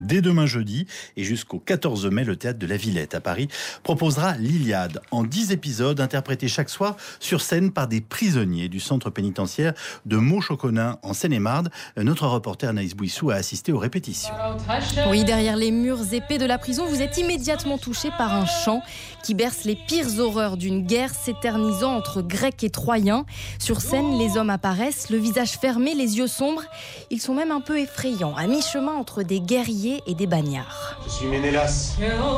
Dès demain jeudi et jusqu'au 14 mai, le théâtre de la Villette à Paris proposera l'Iliade en 10 épisodes interprétés chaque soir sur scène par des prisonniers du centre pénitentiaire de Mauchauconin en Seine-et-Marne. Notre reporter Anaïs Bouissou a assisté aux répétitions. Oui, derrière les murs épais de la prison, vous êtes immédiatement touché par un chant qui berce les pires horreurs d'une guerre s'éternisant entre Grecs et Troyens. Sur scène, les hommes apparaissent, le visage fermé, les yeux sombres. Ils sont même un peu effrayants, à mi-chemin entre des guerriers et des bagnards. Je suis Ménélas,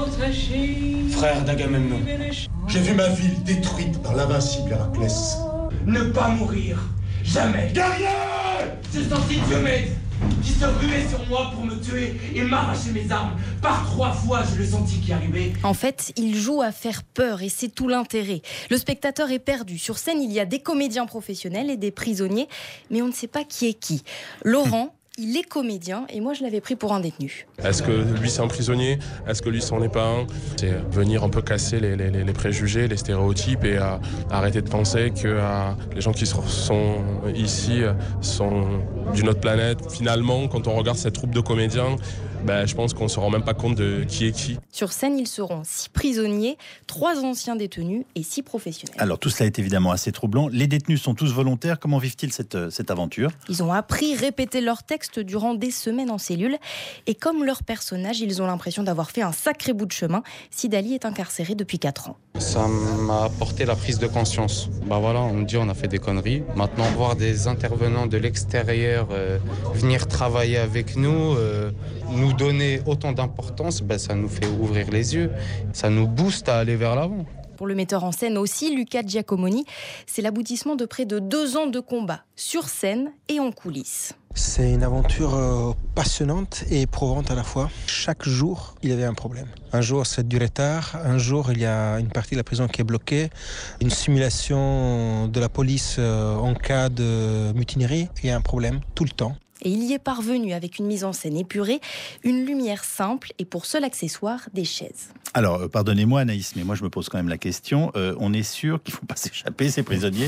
frère d'Agamemnon. J'ai vu ma ville détruite par l'invincible Héraclès. Ne pas mourir, jamais. Guerrier! J'ai senti Diomède qui se ruait sur moi pour me tuer et m'arracher mes armes. Par 3 fois, je le sentis qui arrivait. En fait, il joue à faire peur et c'est tout l'intérêt. Le spectateur est perdu. Sur scène, il y a des comédiens professionnels et des prisonniers, mais on ne sait pas qui est qui. Laurent, il est comédien et moi je l'avais pris pour un détenu. Est-ce que lui c'est un prisonnier? Est-ce que lui c'en est pas un? C'est venir un peu casser les préjugés, les stéréotypes et arrêter de penser que les gens qui sont ici sont d'une autre planète. Finalement, quand on regarde cette troupe de comédiens, je pense qu'on ne se rend même pas compte de qui est qui. Sur scène, ils seront 6 prisonniers, 3 anciens détenus et 6 professionnels. Alors tout cela est évidemment assez troublant. Les détenus sont tous volontaires. Comment vivent-ils cette aventure? Ils ont appris, répété leur texte durant des semaines en cellule. Et comme leur personnage, ils ont l'impression d'avoir fait un sacré bout de chemin. Sidali est incarcéré depuis 4 ans. Ça m'a apporté la prise de conscience. On me dit on a fait des conneries. Maintenant, voir des intervenants de l'extérieur venir travailler avec nous, nous donner autant d'importance, ça nous fait ouvrir les yeux. Ça nous booste à aller vers l'avant. Pour le metteur en scène aussi, Luca Giacomoni, c'est l'aboutissement de près de 2 ans de combat, sur scène et en coulisses. C'est une aventure passionnante et éprouvante à la fois. Chaque jour, il y avait un problème. Un jour, c'est du retard. Un jour, il y a une partie de la prison qui est bloquée. Une simulation de la police en cas de mutinerie. Il y a un problème tout le temps. Et il y est parvenu avec une mise en scène épurée, une lumière simple et pour seul accessoire, des chaises. Alors, pardonnez-moi Anaïs, mais moi je me pose quand même la question. On est sûr qu'ils ne vont pas s'échapper, ces prisonniers?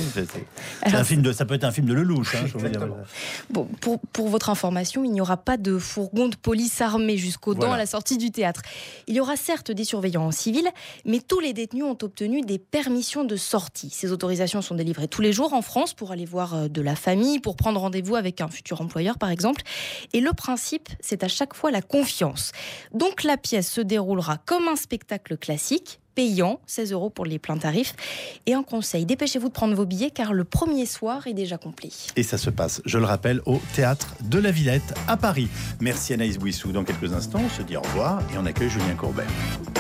Ça peut être un film de Lelouch. Je veux dire. Bon, pour votre information, il n'y aura pas de fourgon de police armée jusqu'aux dents à la sortie du théâtre. Il y aura certes des surveillants en civil, mais tous les détenus ont obtenu des permissions de sortie. Ces autorisations sont délivrées tous les jours en France pour aller voir de la famille, pour prendre rendez-vous avec un futur employeur par exemple. Et le principe, c'est à chaque fois la confiance. Donc la pièce se déroulera comme un spectacle classique, payant, 16 € pour les pleins tarifs. Et un conseil, dépêchez-vous de prendre vos billets car le premier soir est déjà complet. Et ça se passe, je le rappelle, au théâtre de la Villette à Paris. Merci Anaïs Bouissou. Dans quelques instants, on se dit au revoir et on accueille Julien Courbet.